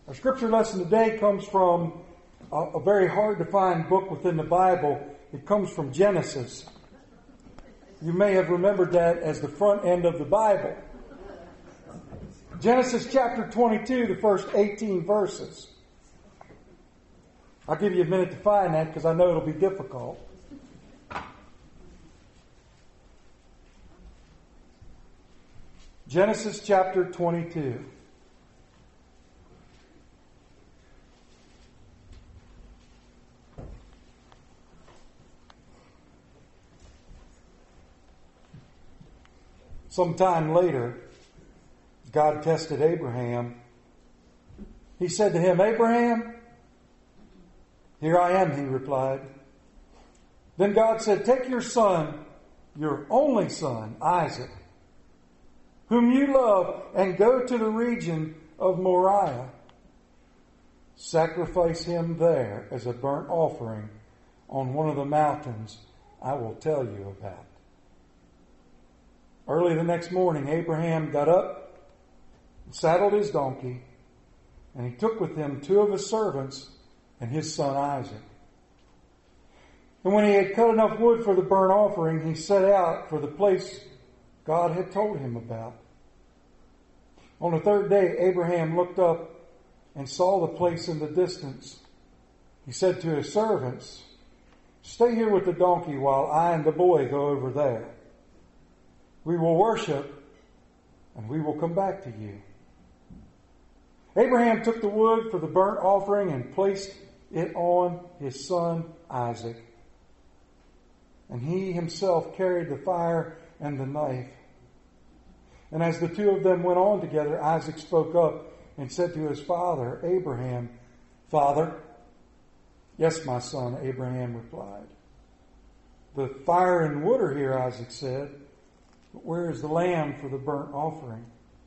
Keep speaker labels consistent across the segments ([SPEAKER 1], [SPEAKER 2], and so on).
[SPEAKER 1] Our scripture lesson today comes from a very hard to find book within the Bible. It comes from Genesis. You may have remembered that as the front end of the Bible. Genesis chapter 22, the first 18 verses. I'll give you a minute to find that because I know it'll be difficult. Genesis chapter 22. Sometime later, God tested Abraham. He said to him, "Abraham?" "Here I am," he replied. Then God said, "Take your son, your only son, Isaac, whom you love, and go to the region of Moriah. Sacrifice him there as a burnt offering on one of the mountains I will tell you about." Early the next morning, Abraham got up, saddled his donkey, and he took with him two of his servants and his son Isaac. And when he had cut enough wood for the burnt offering, he set out for the place God had told him about. On the third day, Abraham looked up and saw the place in the distance. He said to his servants, "Stay here with the donkey while I and the boy go over there. We will worship, and we will come back to you." Abraham took the wood for the burnt offering and placed it on his son Isaac. And he himself carried the fire and the knife. And as the two of them went on together, Isaac spoke up and said to his father, Abraham, "Father?" "Yes, my son," Abraham replied. "The fire and wood are here," Isaac said. "But where is the lamb for the burnt offering?"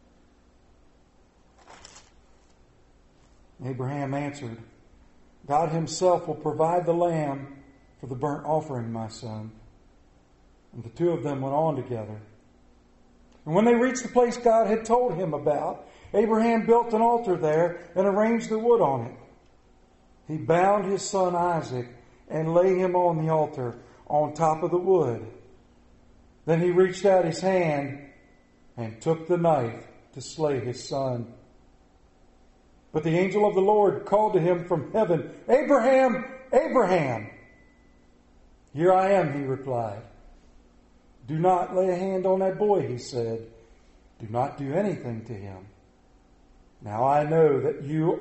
[SPEAKER 1] Abraham answered, "God himself will provide the lamb for the burnt offering, my son." And the two of them went on together. And when they reached the place God had told him about, Abraham built an altar there and arranged the wood on it. He bound his son Isaac and laid him on the altar on top of the wood. Then he reached out his hand and took the knife to slay his son. But the angel of the Lord called to him from heaven, "Abraham, Abraham!" "Here I am," he replied. "Do not lay a hand on that boy," he said. "Do not do anything to him. Now I know that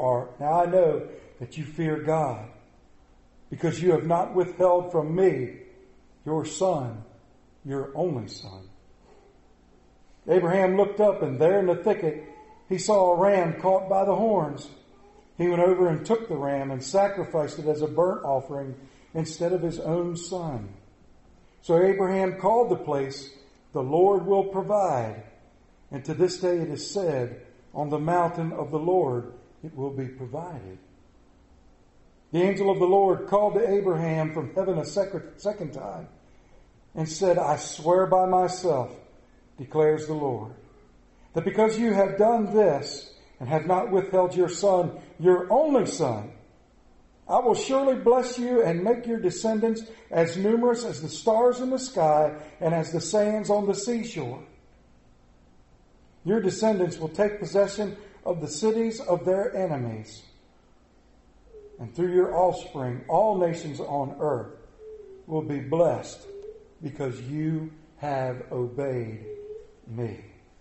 [SPEAKER 1] you fear God, because you have not withheld from me your son, your only son." Abraham looked up, and there in the thicket he saw a ram caught by the horns. He went over and took the ram and sacrificed it as a burnt offering instead of his own son. So Abraham called the place, "The Lord will provide." And to this day it is said, "On the mountain of the Lord it will be provided." The angel of the Lord called to Abraham from heaven a second time and said, "I swear by myself, declares the Lord, that because you have done this and have not withheld your son, your only son, I will surely bless you and make your descendants as numerous as the stars in the sky and as the sands on the seashore. Your descendants will take possession of the cities of their enemies. And through your offspring, all nations on earth will be blessed because you have obeyed me."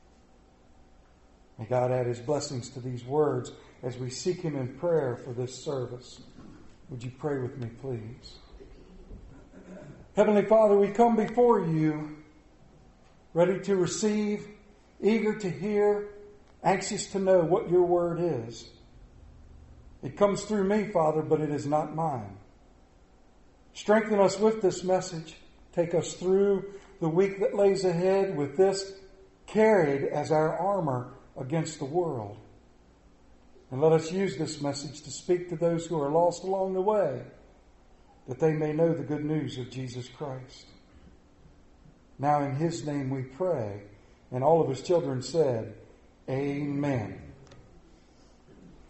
[SPEAKER 1] May God add his blessings to these words as we seek him in prayer for this service. Would you pray with me, please? Heavenly Father, we come before you, ready to receive, eager to hear, anxious to know what your word is. It comes through me, Father, but it is not mine. Strengthen us with this message. Take us through the week that lays ahead with this carried as our armor against the world. And let us use this message to speak to those who are lost along the way, that they may know the good news of Jesus Christ. Now in his name we pray. And all of his children said, Amen.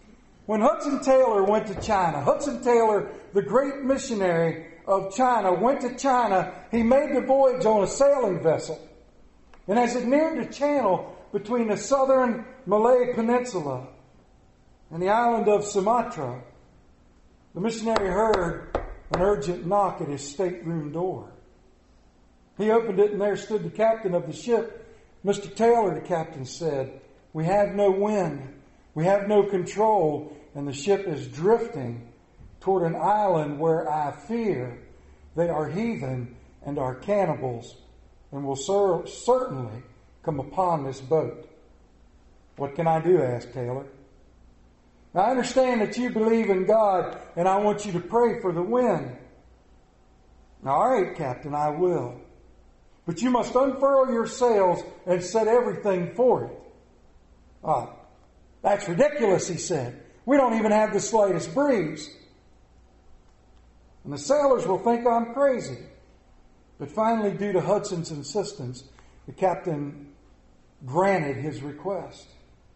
[SPEAKER 1] When Hudson Taylor went to China, Hudson Taylor, the great missionary of China, went to China. He made the voyage on a sailing vessel. And as it neared the channel between the southern Malay Peninsula and the island of Sumatra, the missionary heard an urgent knock at his stateroom door. He opened it, and there stood the captain of the ship. "Mr. Taylor," the captain said, "we have no wind. We have no control, and the ship is drifting toward an island where I fear they are heathen and are cannibals and will certainly come upon this boat." "What can I do?" asked Taylor. "Now, I understand that you believe in God, and I want you to pray for the wind." "All right, Captain, I will. But you must unfurl your sails and set everything for it." "That's ridiculous," he said. "We don't even have the slightest breeze. And the sailors will think I'm crazy." But finally, due to Hudson's insistence, the captain granted his request.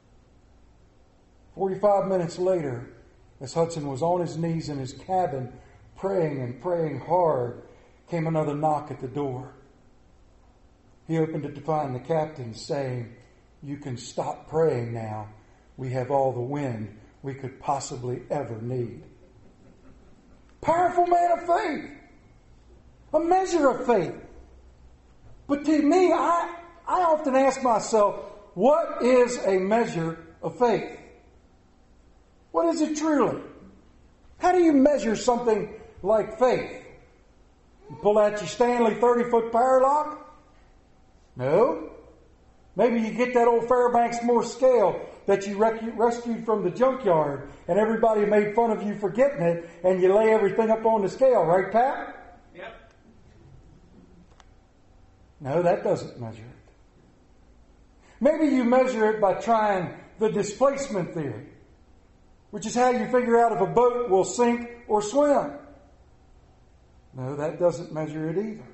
[SPEAKER 1] 45 minutes later, as Hudson was on his knees in his cabin, praying and praying hard, came another knock at the door. He opened it to find the captain saying, "You can stop praying now. We have all the wind we could possibly ever need." Powerful man of faith. A measure of faith. But to me, I often ask myself, what is a measure of faith? What is it truly? How do you measure something like faith? You pull out your Stanley 30-foot power lock? No. Maybe you get that old Fairbanks Morse scale that you rescued from the junkyard, and everybody made fun of you for getting it, and you lay everything up on the scale, right, Pat?
[SPEAKER 2] Yep.
[SPEAKER 1] No, that doesn't measure it. Maybe you measure it by trying the displacement theory, which is how you figure out if a boat will sink or swim. No, that doesn't measure it either.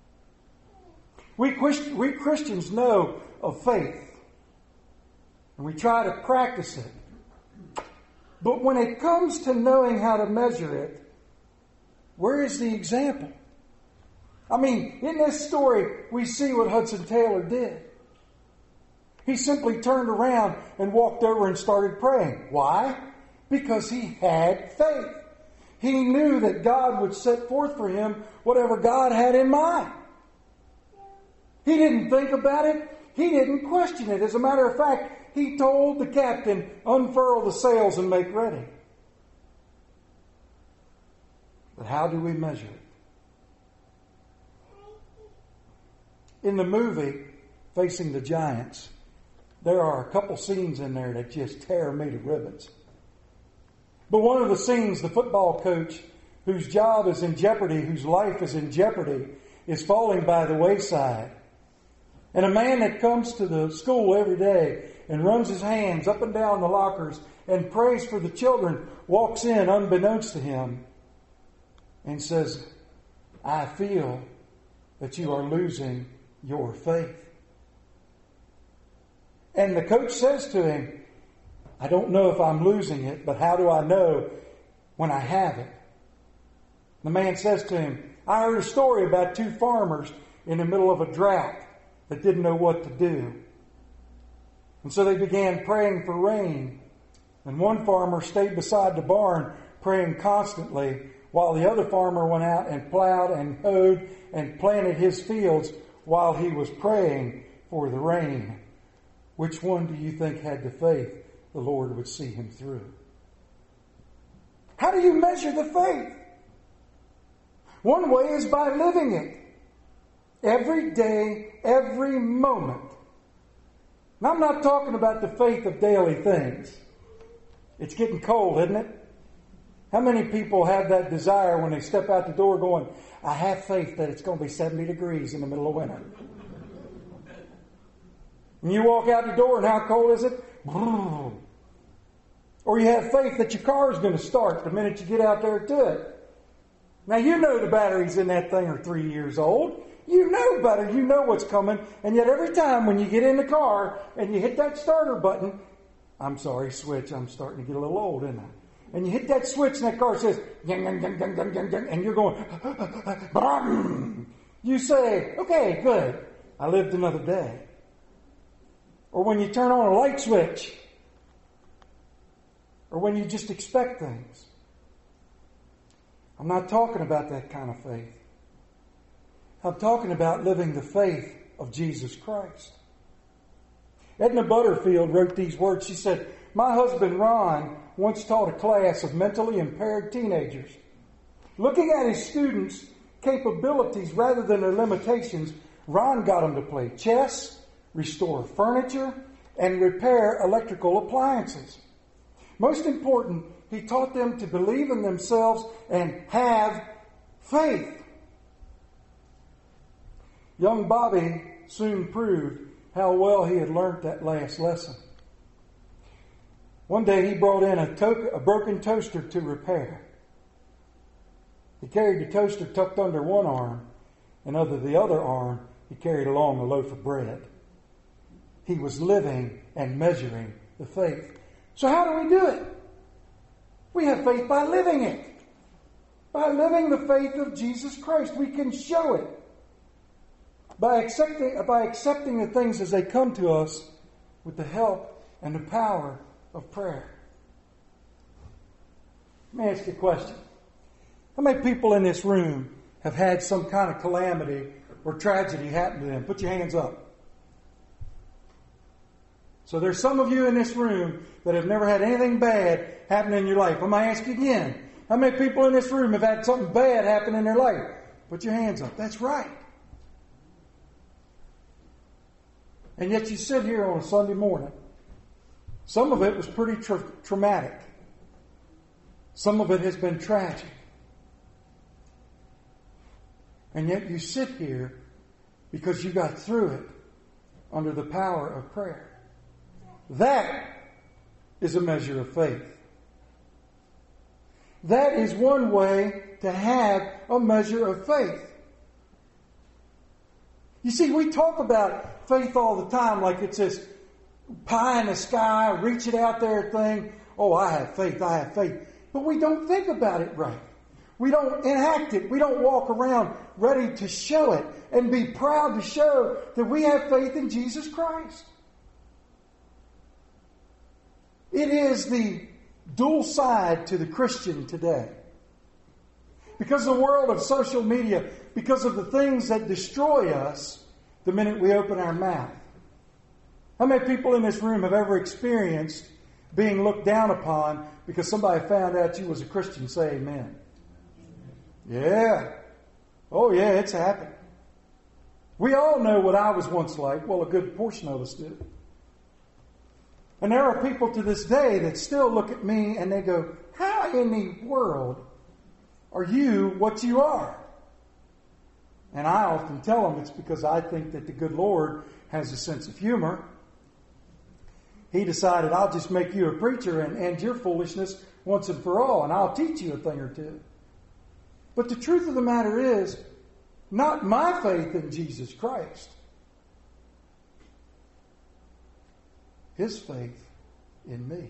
[SPEAKER 1] We Christians know of faith, and we try to practice it. But when it comes to knowing how to measure it, where is the example? I mean, in this story, we see what Hudson Taylor did. He simply turned around and walked over and started praying. Why? Because he had faith. He knew that God would set forth for him whatever God had in mind. He didn't think about it. He didn't question it. As a matter of fact, he told the captain, "Unfurl the sails and make ready." But how do we measure it? In the movie, Facing the Giants, there are a couple scenes in there that just tear me to ribbons. But one of the scenes, the football coach, whose job is in jeopardy, whose life is in jeopardy, is falling by the wayside. And a man that comes to the school every day and runs his hands up and down the lockers and prays for the children walks in unbeknownst to him and says, "I feel that you are losing your faith." And the coach says to him, "I don't know if I'm losing it, but how do I know when I have it?" The man says to him, "I heard a story about two farmers in the middle of a drought that didn't know what to do. And so they began praying for rain. And one farmer stayed beside the barn praying constantly, while the other farmer went out and plowed and hoed and planted his fields while he was praying for the rain. Which one do you think had the faith the Lord would see him through?" How do you measure the faith? One way is by living it. Every day, every moment. Now, I'm not talking about the faith of daily things. It's getting cold, isn't it? How many people have that desire when they step out the door going, "I have faith that it's going to be 70 degrees in the middle of winter"? And you walk out the door and how cold is it? Or you have faith that your car is going to start the minute you get out there to it. Now, you know the batteries in that thing are 3 years old. You know better. You know what's coming. And yet every time when you get in the car and you hit that starter button, I'm sorry, switch. I'm starting to get a little old, isn't I? And you hit that switch and that car says, yang, yang, yang, yang, yang, yang, yang, and you're going, brum. You say, okay, good. I lived another day. Or when you turn on a light switch. Or when you just expect things. I'm not talking about that kind of faith. I'm talking about living the faith of Jesus Christ. Edna Butterfield wrote these words. She said, my husband Ron once taught a class of mentally impaired teenagers. Looking at his students' capabilities rather than their limitations, Ron got them to play chess, restore furniture, and repair electrical appliances. Most important, he taught them to believe in themselves and have faith. Young Bobby soon proved how well he had learned that last lesson. One day he brought in a broken toaster to repair. He carried the toaster tucked under one arm, and under the other arm he carried along a loaf of bread. He was living and measuring the faith. So how do we do it? We have faith by living it. By living the faith of Jesus Christ. We can show it. By accepting the things as they come to us with the help and the power of prayer. Let me ask you a question. How many people in this room have had some kind of calamity or tragedy happen to them? Put your hands up. So there's some of you in this room that have never had anything bad happen in your life. I'm going to ask you again. How many people in this room have had something bad happen in their life? Put your hands up. That's right. And yet you sit here on a Sunday morning. Some of it was pretty traumatic. Some of it has been tragic. And yet you sit here because you got through it under the power of prayer. That is a measure of faith. That is one way to have a measure of faith. You see, we talk about faith all the time like it's this pie in the sky, reach it out there thing. Oh, I have faith, I have faith. But we don't think about it right. We don't enact it. We don't walk around ready to show it and be proud to show that we have faith in Jesus Christ. It is the dual side to the Christian today. Because of the world of social media, because of the things that destroy us the minute we open our mouth. How many people in this room have ever experienced being looked down upon because somebody found out you was a Christian? Say amen. Yeah. Oh yeah, it's happened. We all know what I was once like. Well, a good portion of us do. And there are people to this day that still look at me and they go, how in the world are you what you are? And I often tell them it's because I think that the good Lord has a sense of humor. He decided, I'll just make you a preacher and end your foolishness once and for all, and I'll teach you a thing or two. But the truth of the matter is, not my faith in Jesus Christ. His faith in me.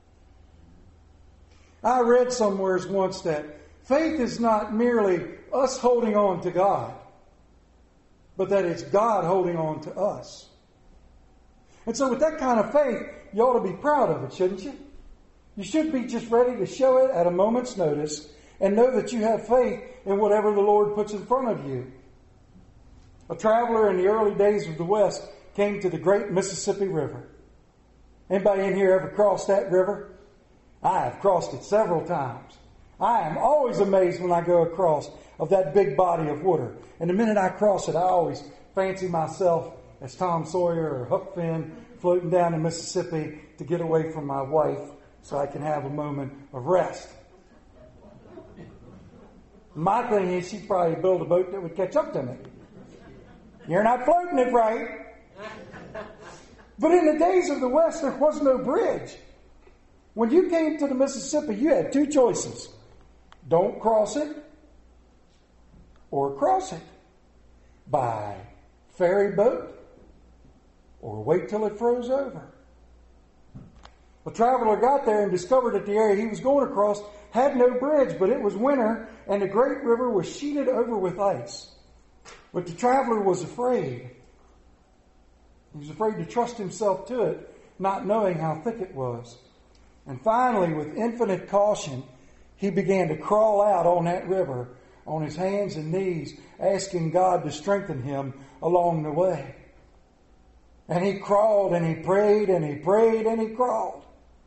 [SPEAKER 1] I read somewhere once that faith is not merely us holding on to God, but that it's God holding on to us. And so with that kind of faith, you ought to be proud of it, shouldn't you? You should be just ready to show it at a moment's notice and know that you have faith in whatever the Lord puts in front of you. A traveler in the early days of the West came to the great Mississippi River. Anybody in here ever crossed that river? I have crossed it several times. I am always amazed when I go across of that big body of water. And the minute I cross it, I always fancy myself as Tom Sawyer or Huck Finn floating down the Mississippi to get away from my wife so I can have a moment of rest. My thing is she'd probably build a boat that would catch up to me. You're not floating it right. But in the days of the West, there was no bridge. When you came to the Mississippi, you had two choices. Don't cross it or cross it by ferry boat or wait till it froze over. A traveler got there and discovered that the area he was going across had no bridge, but it was winter and the great river was sheeted over with ice. But the traveler was afraid. He was afraid to trust himself to it, not knowing how thick it was. And finally, with infinite caution, he began to crawl out on that river on his hands and knees, asking God to strengthen him along the way. And he crawled and he prayed and he prayed and he crawled.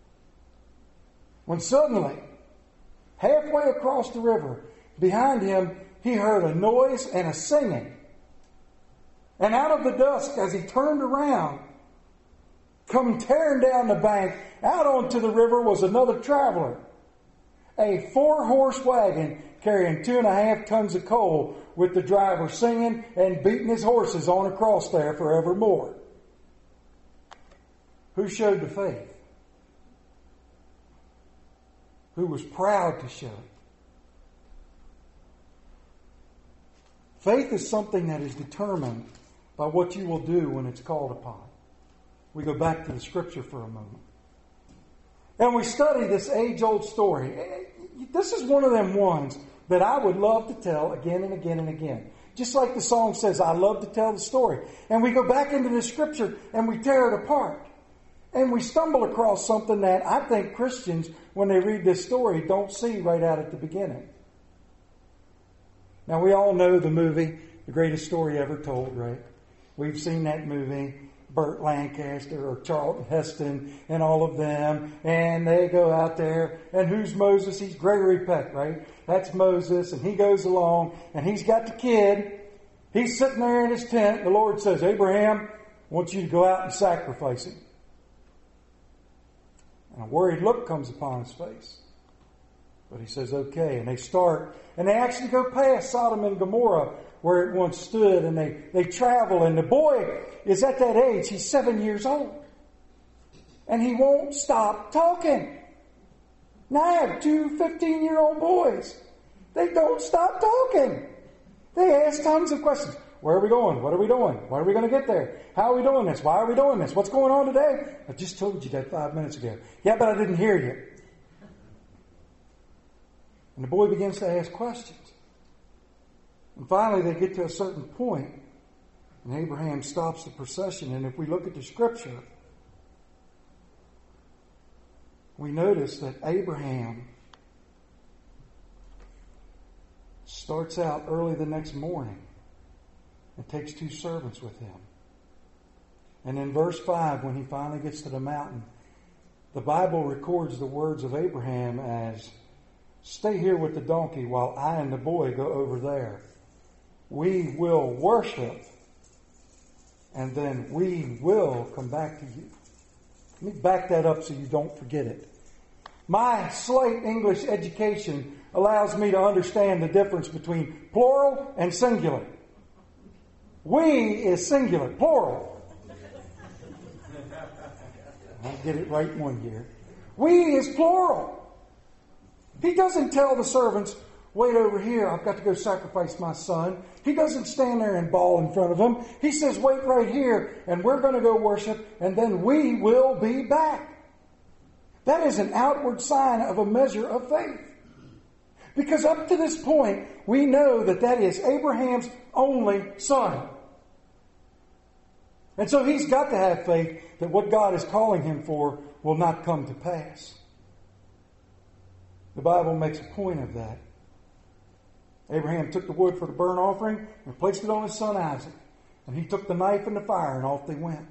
[SPEAKER 1] When suddenly, halfway across the river, behind him, he heard a noise and a singing. And out of the dusk, as he turned around, come tearing down the bank, out onto the river was another traveler. A 4-horse wagon carrying 2.5 tons of coal, with the driver singing and beating his horses on across there forevermore. Who showed the faith? Who was proud to show it? Faith is something that is determined by what you will do when it's called upon. We go back to the scripture for a moment. And we study this age-old story. This is one of them ones that I would love to tell again and again and again. Just like the song says, I love to tell the story. And we go back into the scripture and we tear it apart. And we stumble across something that I think Christians, when they read this story, don't see right out at the beginning. Now, we all know the movie, The Greatest Story Ever Told, right? We've seen that movie. Burt Lancaster or Charlton Heston and all of them, and they go out there, and who's Moses? He's Gregory Peck, right? That's Moses, and he goes along, and he's got the kid. He's sitting there in his tent. The Lord says, Abraham, I want you to go out and sacrifice him. And a worried look comes upon his face. But he says, okay, and they start, and they actually go past Sodom and Gomorrah, where it once stood, and they travel, and the boy is at that age. He's 7 years old. And he won't stop talking. Now I have 2 15-year-old boys. They don't stop talking. They ask tons of questions. Where are we going? What are we doing? When are we going to get there? How are we doing this? Why are we doing this? What's going on today? I just told you that 5 minutes ago. Yeah, but I didn't hear you. And the boy begins to ask questions. And finally, they get to a certain point, and Abraham stops the procession. And if we look at the scripture, we notice that Abraham starts out early the next morning and takes 2 servants with him. And in verse 5, when he finally gets to the mountain, the Bible records the words of Abraham as, stay here with the donkey while I and the boy go over there. We will worship, and then we will come back to you. Let me back that up so you don't forget it. My slight English education allows me to understand the difference between plural and singular. We is singular, plural. I'll get it right one year. We is plural. He doesn't tell the servants, wait over here, I've got to go sacrifice my son. He doesn't stand there and bawl in front of them. He says, wait right here, and we're going to go worship, and then we will be back. That is an outward sign of a measure of faith. Because up to this point, we know that that is Abraham's only son. And so he's got to have faith that what God is calling him for will not come to pass. The Bible makes a point of that. Abraham took the wood for the burnt offering and placed it on his son Isaac. And he took the knife and the fire, and off they went.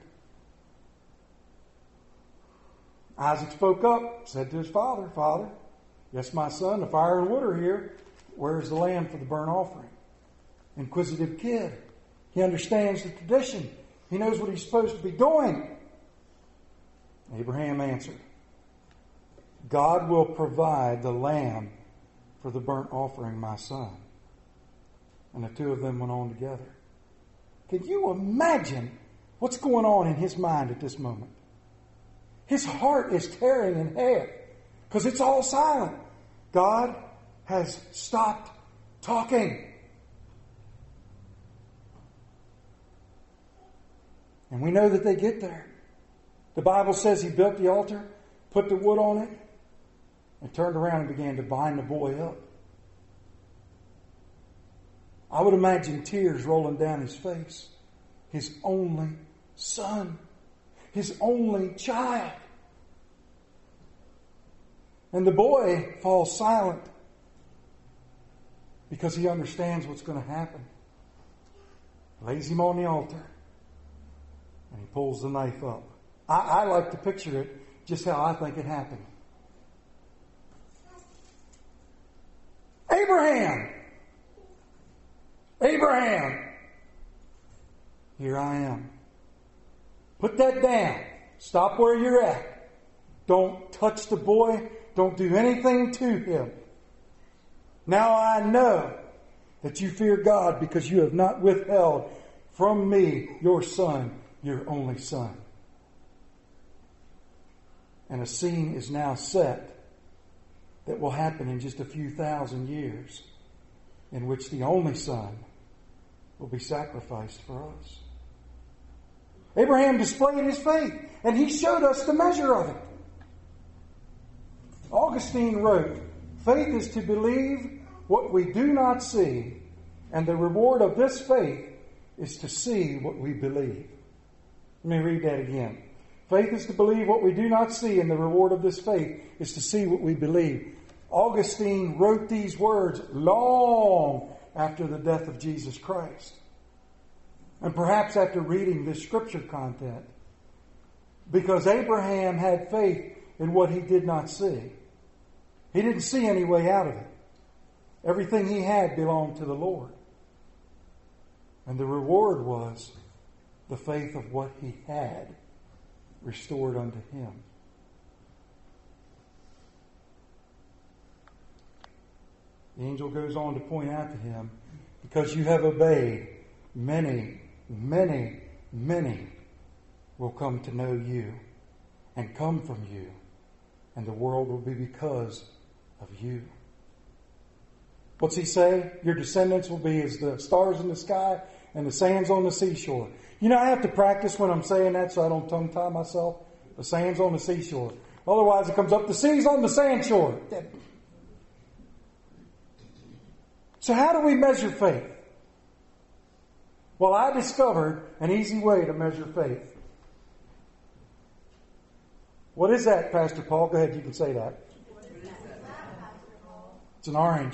[SPEAKER 1] Isaac spoke up, said to his father, Father, yes, my son, the fire and wood are here. Where is the lamb for the burnt offering? Inquisitive kid. He understands the tradition. He knows what he's supposed to be doing. Abraham answered, God will provide the lamb for the burnt offering, my son. And the 2 of them went on together. Can you imagine what's going on in his mind at this moment? His heart is tearing in half because it's all silent. God has stopped talking. And we know that they get there. The Bible says he built the altar put the wood on it, and turned around and began to bind the boy up. I would imagine tears rolling down his face. His only son. His only child. And the boy falls silent because he understands what's going to happen. Lays him on the altar. And he pulls the knife up. I like to picture it just how I think it happened. Abraham! Abraham! Here I am. Put that down. Stop where you're at. Don't touch the boy. Don't do anything to him. Now I know that you fear God because you have not withheld from me your son, your only son. And a scene is now set that will happen in just a few thousand years, in which the only son will be sacrificed for us. Abraham displayed his faith, and he showed us the measure of it. Augustine wrote, "Faith is to believe what we do not see, and the reward of this faith is to see what we believe." Let me read that again. Faith is to believe what we do not see, and the reward of this faith is to see what we believe. Augustine wrote these words long after the death of Jesus Christ. And perhaps after reading this scripture content. Because Abraham had faith in what he did not see. He didn't see any way out of it. Everything he had belonged to the Lord. And the reward was the faith of what he had restored unto him. The angel goes on to point out to him, because you have obeyed, many, many, many will come to know you and come from you, and the world will be because of you. What's he say? Your descendants will be as the stars in the sky and the sands on the seashore. You know, I have to practice when I'm saying that so I don't tongue-tie myself. The sands on the seashore. Otherwise it comes up, the seas on the sand shore. So how do we measure faith? Well, I discovered an easy way to measure faith. What is that, Pastor Paul? Go ahead, you can say that. It's an orange.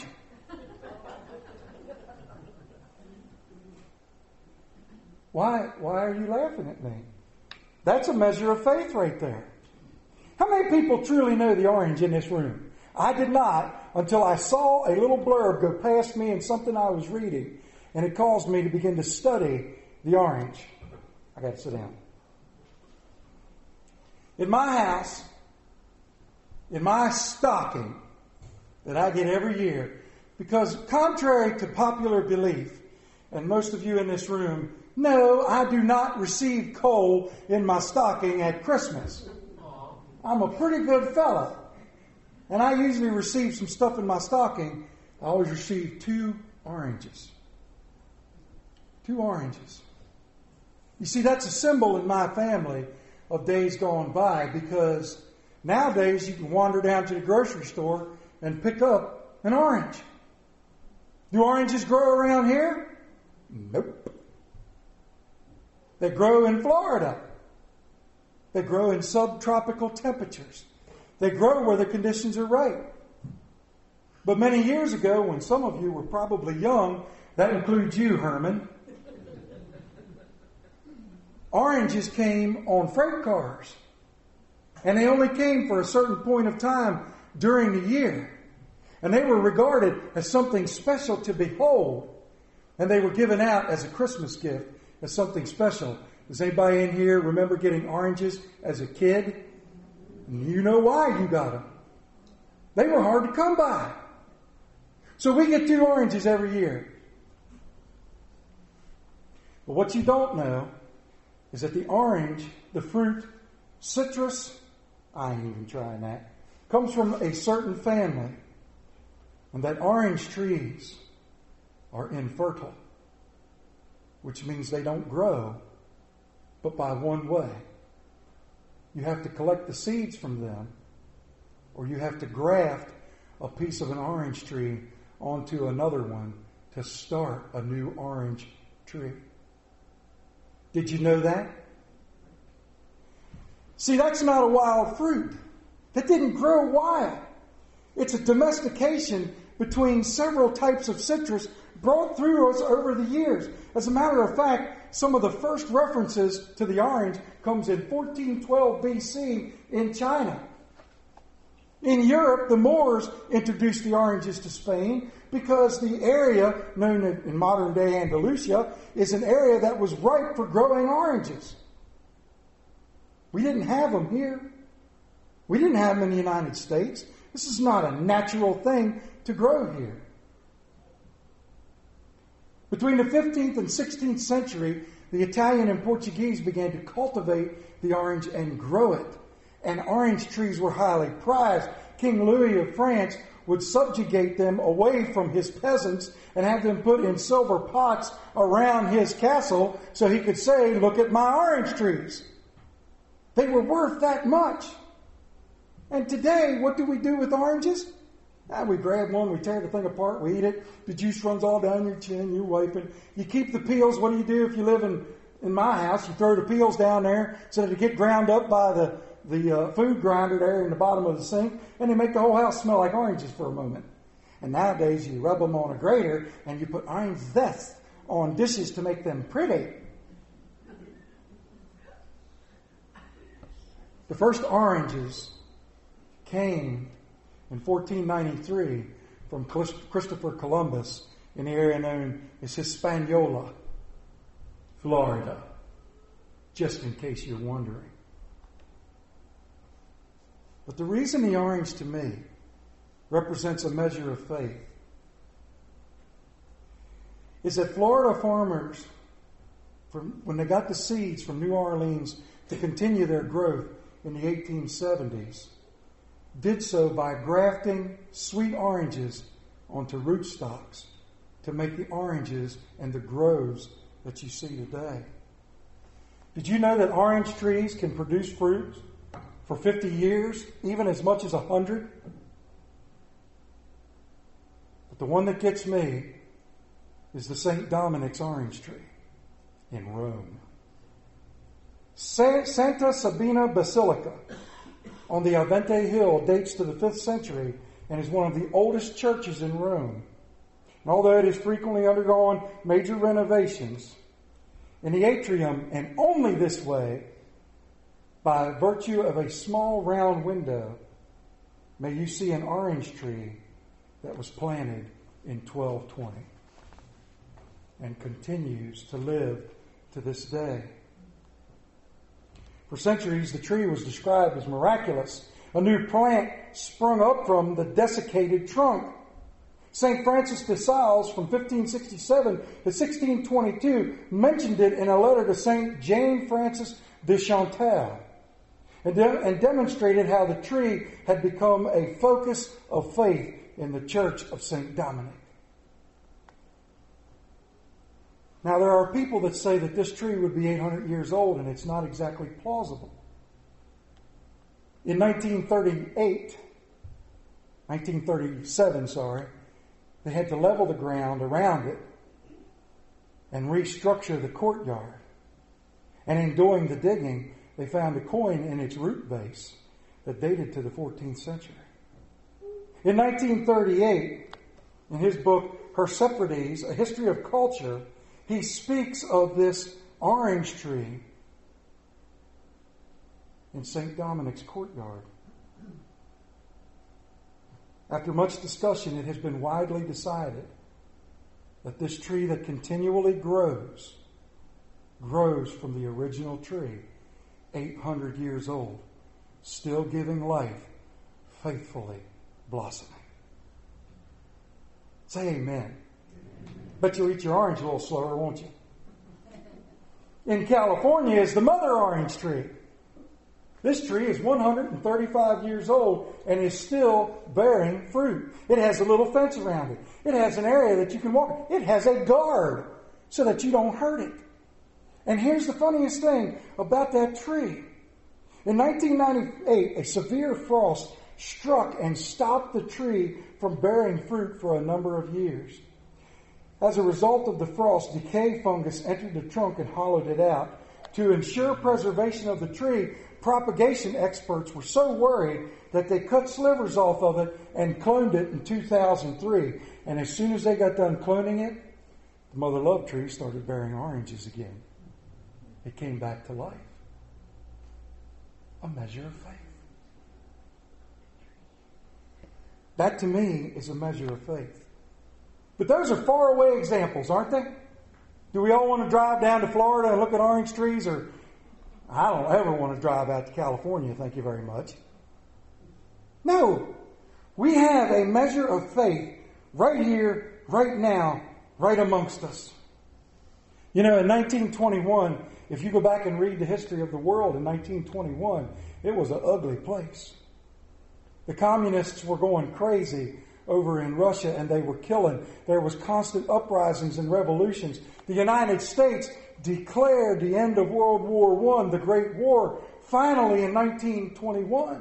[SPEAKER 1] Why are you laughing at me? That's a measure of faith right there. How many people truly know the orange in this room? I did not until I saw a little blurb go past me in something I was reading, and it caused me to begin to study the orange. I got to sit down. In my house, in my stocking that I get every year, because contrary to popular belief, and most of you in this room, no, I do not receive coal in my stocking at Christmas. I'm a pretty good fella. And I usually receive some stuff in my stocking. I always receive 2 oranges. 2 oranges. You see, that's a symbol in my family of days gone by, because nowadays you can wander down to the grocery store and pick up an orange. Do oranges grow around here? Nope. They grow in Florida. They grow in subtropical temperatures. They grow where the conditions are right. But many years ago, when some of you were probably young, that includes you, Herman, oranges came on freight cars. And they only came for a certain point of time during the year. And they were regarded as something special to behold. And they were given out as a Christmas gift, as something special. Does anybody in here remember getting oranges as a kid? You know why you got them. They were hard to come by. So we get 2 oranges every year. But what you don't know is that the orange, the fruit, citrus, I ain't even trying that, comes from a certain family. And that orange trees are infertile, which means they don't grow but by one way. You have to collect the seeds from them or you have to graft a piece of an orange tree onto another one to start a new orange tree. Did you know that? See, that's not a wild fruit. That didn't grow wild. It's a domestication between several types of citrus brought through us over the years. As a matter of fact, some of the first references to the orange comes in 1412 BC in China. In Europe, the Moors introduced the oranges to Spain because the area, known in modern-day Andalusia, is an area that was ripe for growing oranges. We didn't have them here. We didn't have them in the United States. This is not a natural thing to grow here. Between the 15th and 16th century, the Italian and Portuguese began to cultivate the orange and grow it. And orange trees were highly prized. King Louis of France would subjugate them away from his peasants and have them put in silver pots around his castle so he could say, "Look at my orange trees." They were worth that much. And today, what do we do with oranges? We grab one, we tear the thing apart, we eat it. The juice runs all down your chin, you're wiping. You keep the peels. What do you do if you live in my house? You throw the peels down there so that they get ground up by the food grinder there in the bottom of the sink, and they make the whole house smell like oranges for a moment. And nowadays, you rub them on a grater, and you put orange zest on dishes to make them pretty. The first oranges came in 1493 from Christopher Columbus in the area known as Hispaniola, Florida, just in case you're wondering. But the reason the orange to me represents a measure of faith is that Florida farmers, when they got the seeds from New Orleans to continue their growth in the 1870s, did so by grafting sweet oranges onto rootstocks to make the oranges and the groves that you see today. Did you know that orange trees can produce fruit for 50 years, even as much as 100? But the one that gets me is the St. Dominic's orange tree in Rome. Santa Sabina Basilica on the Avente Hill dates to the 5th century and is one of the oldest churches in Rome. And although it has frequently undergone major renovations, in the atrium, and only this way, by virtue of a small round window, may you see an orange tree that was planted in 1220 and continues to live to this day. For centuries, the tree was described as miraculous. A new plant sprung up from the desiccated trunk. St. Francis de Sales from 1567 to 1622 mentioned it in a letter to St. Jane Francis de Chantal and demonstrated how the tree had become a focus of faith in the Church of St. Dominic. Now, there are people that say that this tree would be 800 years old, and it's not exactly plausible. In 1937, they had to level the ground around it and restructure the courtyard. And in doing the digging, they found a coin in its root base that dated to the 14th century. In 1938, in his book, Persepodes, A History of Culture, he speaks of this orange tree in St. Dominic's courtyard. After much discussion, it has been widely decided that this tree that continually grows from the original tree, 800 years old, still giving life, faithfully blossoming. Say amen. Bet you'll eat your orange a little slower, won't you? In California is the mother orange tree. This tree is 135 years old and is still bearing fruit. It has a little fence around it. It has an area that you can walk. It has a guard so that you don't hurt it. And here's the funniest thing about that tree. In 1998, a severe frost struck and stopped the tree from bearing fruit for a number of years. As a result of the frost, decay fungus entered the trunk and hollowed it out. To ensure preservation of the tree, propagation experts were so worried that they cut slivers off of it and cloned it in 2003. And as soon as they got done cloning it, the mother love tree started bearing oranges again. It came back to life. A measure of faith. That to me is a measure of faith. But those are faraway examples, aren't they? Do we all want to drive down to Florida and look at orange trees? Or I don't ever want to drive out to California, thank you very much. No. We have a measure of faith right here, right now, right amongst us. You know, in 1921, if you go back and read the history of the world in 1921, it was an ugly place. The communists were going crazy over in Russia, and they were killing. There was constant uprisings and revolutions. The United States declared the end of World War I, the Great War, finally in 1921.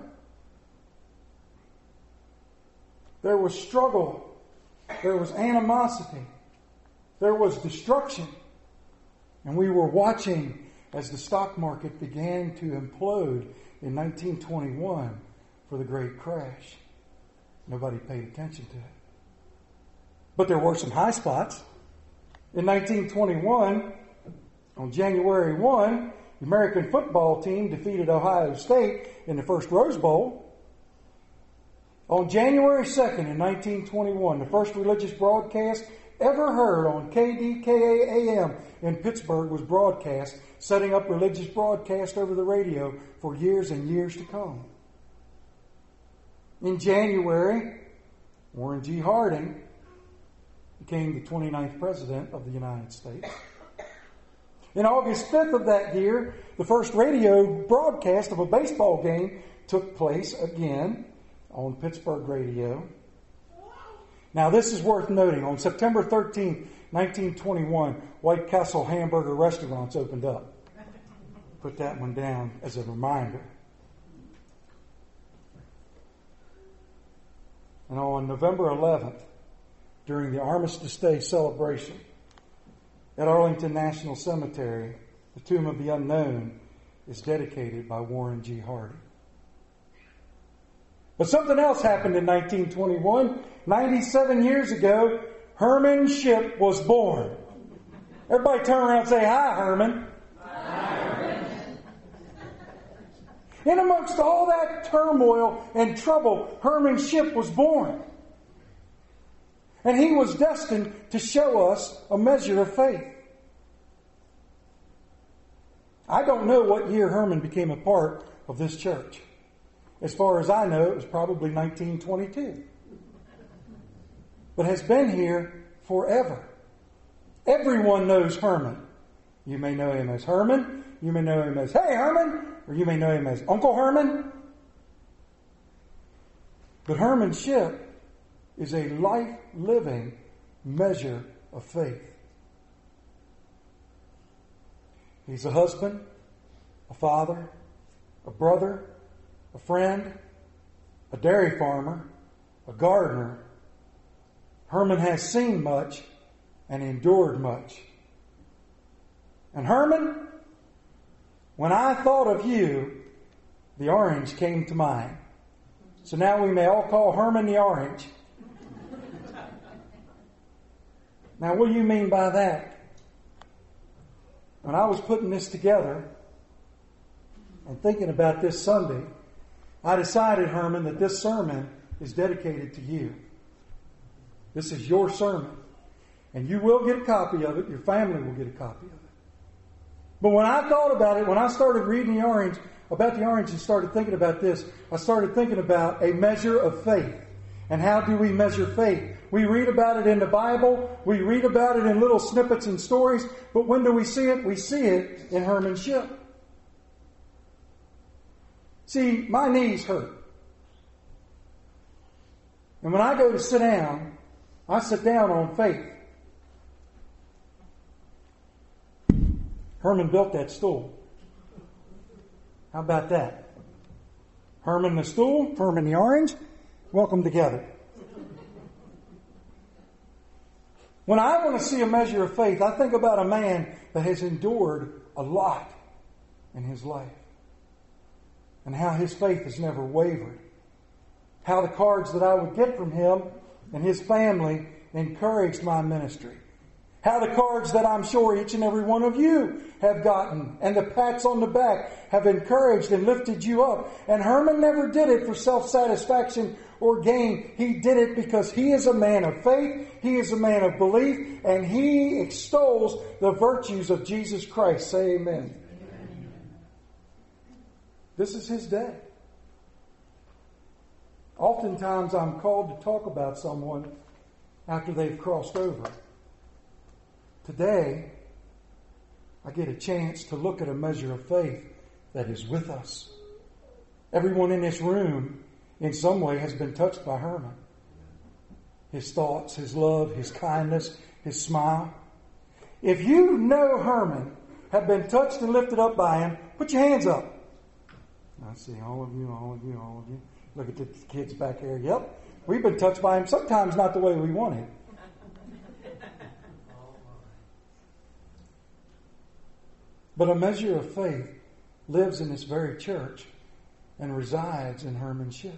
[SPEAKER 1] There was struggle. There was animosity. There was destruction. And we were watching as the stock market began to implode in 1921 for the Great Crash. Nobody paid attention to it. But there were some high spots. In 1921, on January 1, the American football team defeated Ohio State in the first Rose Bowl. On January 2nd in 1921, the first religious broadcast ever heard on KDKA-AM in Pittsburgh was broadcast, setting up religious broadcast over the radio for years and years to come. In January, Warren G. Harding became the 29th President of the United States. In August 5th of that year, the first radio broadcast of a baseball game took place again on Pittsburgh radio. Now, this is worth noting. On September 13th, 1921, White Castle Hamburger Restaurants opened up. Put that one down as a reminder. And on November 11th, during the Armistice Day celebration at Arlington National Cemetery, the Tomb of the Unknown is dedicated by Warren G. Harding. But something else happened in 1921. 97 years ago, Herman Shipp was born. Everybody turn around and say, "Hi, Herman."
[SPEAKER 2] Hi, Herman.
[SPEAKER 1] In amongst all that turmoil and trouble, Herman Shipp was born. And he was destined to show us a measure of faith. I don't know what year Herman became a part of this church. As far as I know, it was probably 1922. But has been here forever. Everyone knows Herman. You may know him as Herman. You may know him as, "Hey, Herman," or you may know him as Uncle Herman. But Herman Shipp is a life-living measure of faith. He's a husband, a father, a brother, a friend, a dairy farmer, a gardener. Herman has seen much and endured much. And Herman, when I thought of you, the orange came to mind. So now we may all call Herman the Orange. Now, what do you mean by that? When I was putting this together and thinking about this Sunday, I decided, Herman, that this sermon is dedicated to you. This is your sermon. And you will get a copy of it. Your family will get a copy of it. But when I thought about it, when I started reading about the orange and started thinking about this, I started thinking about a measure of faith. And how do we measure faith? We read about it in the Bible. We read about it in little snippets and stories. But when do we see it? We see it in Herman Shipp. See, my knees hurt. And when I go to sit down, I sit down on faith. Herman built that stool. How about that? Herman the stool, Herman the orange, welcome together. When I want to see a measure of faith, I think about a man that has endured a lot in his life. And how his faith has never wavered. How the cards that I would get from him and his family encouraged my ministry. How the cards that I'm sure each and every one of you have gotten and the pats on the back have encouraged and lifted you up. And Herman never did it for self-satisfaction or gain. He did it because he is a man of faith, he is a man of belief, and he extols the virtues of Jesus Christ. Say amen. This is his day. Oftentimes I'm called to talk about someone after they've crossed over. Today, I get a chance to look at a measure of faith that is with us. Everyone in this room, in some way, has been touched by Herman. His thoughts, his love, his kindness, his smile. If you know Herman, have been touched and lifted up by him, put your hands up. I see all of you, all of you, all of you. Look at the kids back there. Yep, we've been touched by him. Sometimes not the way we wanted. But a measure of faith lives in this very church and resides in Herman Shipp.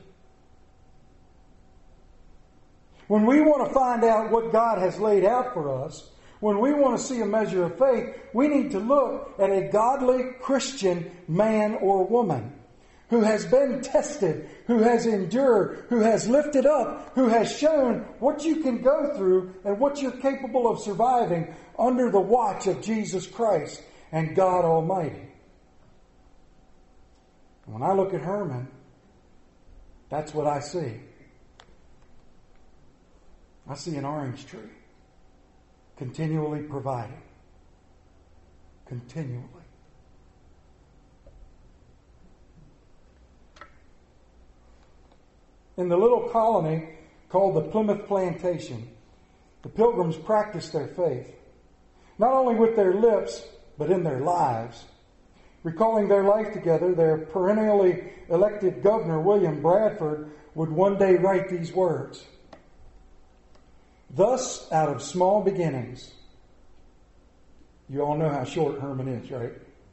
[SPEAKER 1] When we want to find out what God has laid out for us, when we want to see a measure of faith, we need to look at a godly Christian man or woman who has been tested, who has endured, who has lifted up, who has shown what you can go through and what you're capable of surviving under the watch of Jesus Christ and God Almighty. When I look at Herman, that's what I see. I see an orange tree continually providing. Continually. In the little colony called the Plymouth Plantation, the Pilgrims practiced their faith, not only with their lips, but in their lives. Recalling their life together, their perennially elected governor, William Bradford, would one day write these words. Thus, out of small beginnings, you all know how short Herman is, right?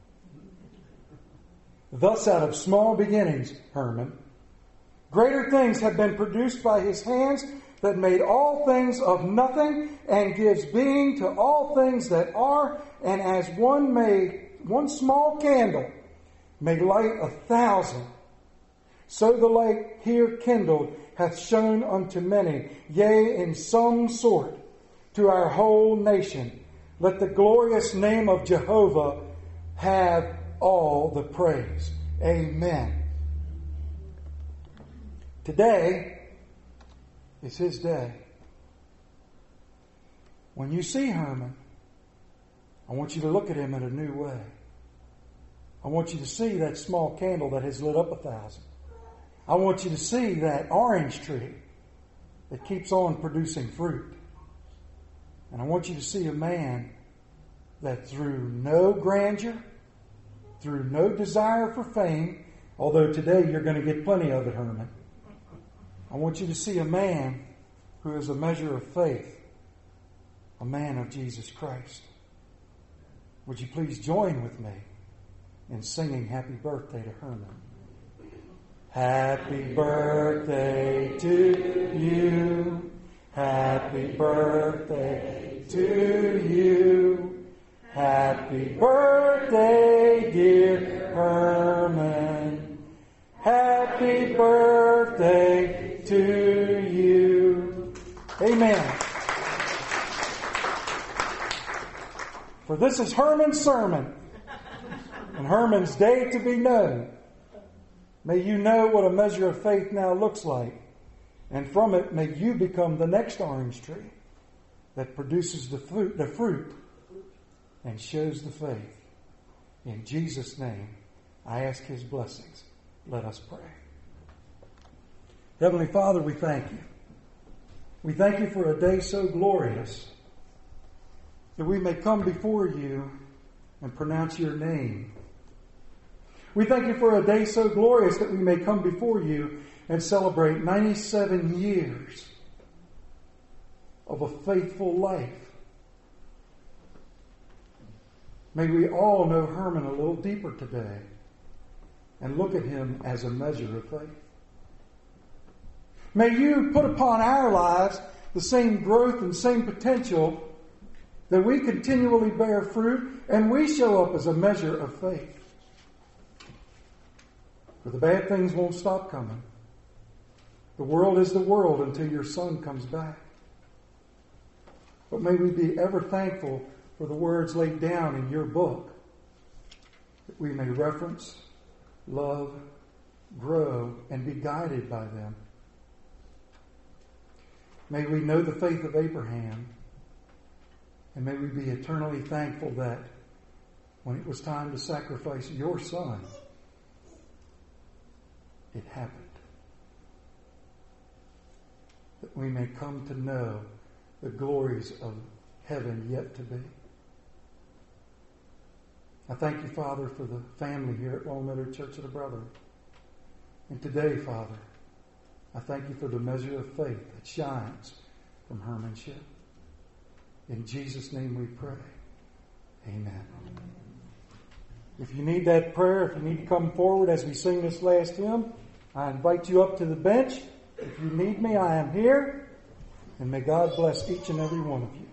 [SPEAKER 1] Thus, out of small beginnings, Herman, greater things have been produced by his hands that made all things of nothing and gives being to all things that are, and as one small candle may light 1,000, so the light here kindled hath shone unto many, yea, in some sort, to our whole nation. Let the glorious name of Jehovah have all the praise. Amen. Today is his day. When you see Herman, I want you to look at him in a new way. I want you to see that small candle that has lit up 1,000. I want you to see that orange tree that keeps on producing fruit. And I want you to see a man that through no grandeur, through no desire for fame, although today you're going to get plenty of it, Herman. I want you to see a man who is a measure of faith, a man of Jesus Christ. Would you please join with me in singing Happy Birthday to Herman? Happy birthday to you. Happy birthday to you. Happy birthday, dear Herman. Happy birthday to you. Amen. For this is Herman's sermon and Herman's day to be known. May you know what a measure of faith now looks like. And from it, may you become the next orange tree that produces the fruit and shows the faith. In Jesus' name, I ask his blessings. Let us pray. Heavenly Father, we thank you. We thank you for a day so glorious that we may come before you and pronounce your name. We thank you for a day so glorious that we may come before you and celebrate 97 years of a faithful life. May we all know Herman a little deeper today and look at him as a measure of faith. May you put upon our lives the same growth and same potential that we continually bear fruit and we show up as a measure of faith. For the bad things won't stop coming. The world is the world until your Son comes back. But may we be ever thankful for the words laid down in your book, that we may reference, love, grow, and be guided by them. May we know the faith of Abraham, and may we be eternally thankful that when it was time to sacrifice your son, it happened. That we may come to know the glories of heaven yet to be. I thank you, Father, for the family here at Long Meadow Church of the Brethren. And today, Father, I thank you for the measure of faith that shines from Herman Ship. In Jesus' name we pray. Amen. If you need that prayer, if you need to come forward as we sing this last hymn, I invite you up to the bench. If you need me, I am here. And may God bless each and every one of you.